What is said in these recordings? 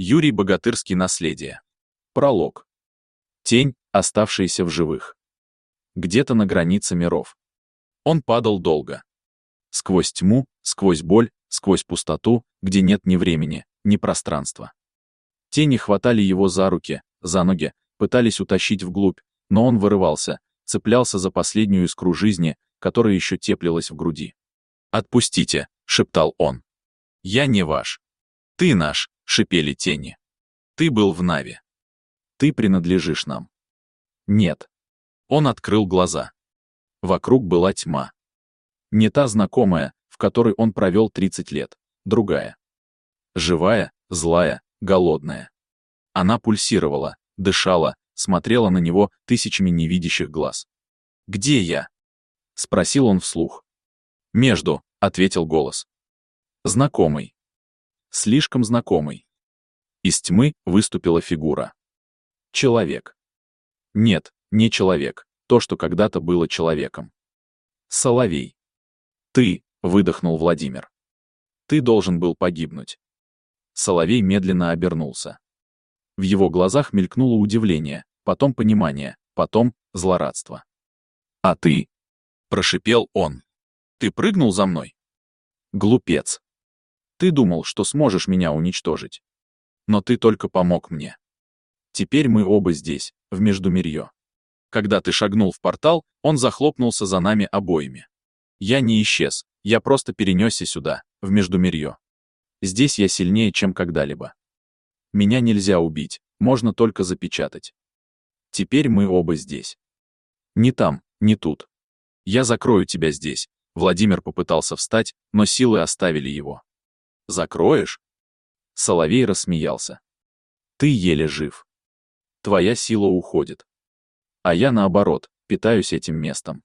Юрий Богатырский. Наследие. Пролог. Тень, оставшаяся в живых. Где-то на границе миров. Он падал долго. Сквозь тьму, сквозь боль, сквозь пустоту, где нет ни времени, ни пространства. Тени хватали его за руки, за ноги, пытались утащить вглубь, но он вырывался, цеплялся за последнюю искру жизни, которая еще теплилась в груди. «Отпустите», — шептал он. «Я не ваш. Ты наш», — шипели тени. «Ты был в Наве. Ты принадлежишь нам». «Нет». Он открыл глаза. Вокруг была тьма. Не та знакомая, в которой он провел 30 лет, другая. Живая, злая, голодная. Она пульсировала, дышала, смотрела на него тысячами невидящих глаз. «Где я?» — спросил он вслух. «Между», — ответил голос. Знакомый. Слишком знакомый. Из тьмы выступила фигура. Человек. Нет, не человек, то, что когда-то было человеком. Соловей. «Ты», — выдохнул Владимир. «Ты должен был погибнуть». Соловей медленно обернулся. В его глазах мелькнуло удивление, потом понимание, потом злорадство. «А ты?» — прошипел он. «Ты прыгнул за мной?» «Глупец. Ты думал, что сможешь меня уничтожить. Но ты только помог мне. Теперь мы оба здесь, в Междумирье. Когда ты шагнул в портал, он захлопнулся за нами обоими. Я не исчез, я просто перенесся сюда, в Междумирье. Здесь я сильнее, чем когда-либо. Меня нельзя убить, можно только запечатать. Теперь мы оба здесь. Не там, не тут. Я закрою тебя здесь». Владимир попытался встать, но силы оставили его. «Закроешь?» Соловей рассмеялся. «Ты еле жив. Твоя сила уходит. А я, наоборот, питаюсь этим местом.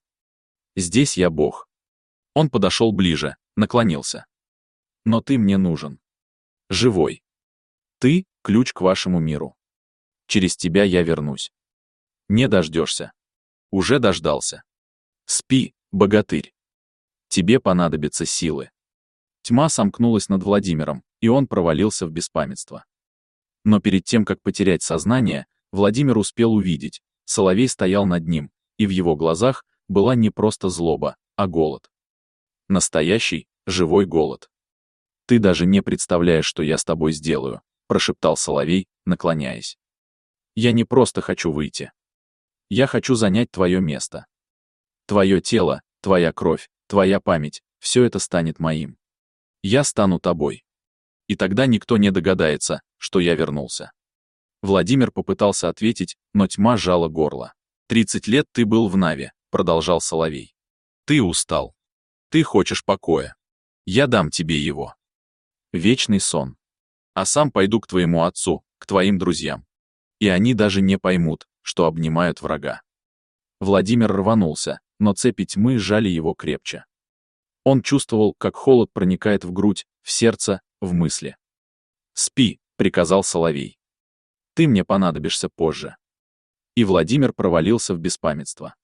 Здесь я Бог». Он подошел ближе, наклонился. «Но ты мне нужен. Живой. Ты — ключ к вашему миру. Через тебя я вернусь. Не дождешься. Уже дождался. Спи, богатырь. Тебе понадобятся силы». Тьма сомкнулась над Владимиром, и он провалился в беспамятство. Но перед тем, как потерять сознание, Владимир успел увидеть, Соловей стоял над ним, и в его глазах была не просто злоба, а голод. Настоящий, живой голод. «Ты даже не представляешь, что я с тобой сделаю», — прошептал Соловей, наклоняясь. «Я не просто хочу выйти. Я хочу занять твое место. Твое тело, твоя кровь, твоя память, все это станет моим. Я стану тобой. И тогда никто не догадается, что я вернулся». Владимир попытался ответить, но тьма сжала горло. 30 лет ты был в Наве», — продолжал Соловей. «Ты устал. Ты хочешь покоя. Я дам тебе его. Вечный сон. А сам пойду к твоему отцу, к твоим друзьям. И они даже не поймут, что обнимают врага». Владимир рванулся, но цепи тьмы сжали его крепче. Он чувствовал, как холод проникает в грудь, в сердце, в мысли. «Спи», — приказал Соловей. «Ты мне понадобишься позже». И Владимир провалился в беспамятство.